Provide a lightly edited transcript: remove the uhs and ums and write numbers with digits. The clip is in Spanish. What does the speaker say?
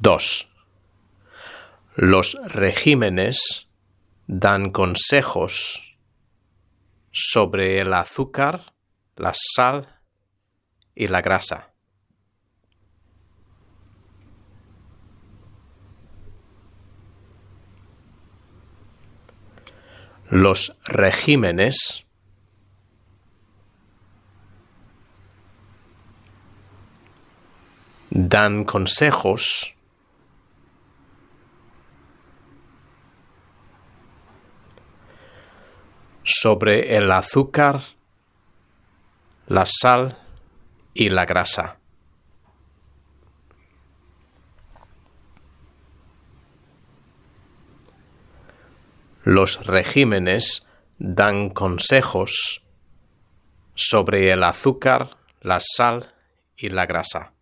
2. Los regímenes dan consejos sobre el azúcar, la sal y la grasa. Los regímenes dan consejos sobre el azúcar, la sal y la grasa. Los regímenes dan consejos sobre el azúcar, la sal y la grasa.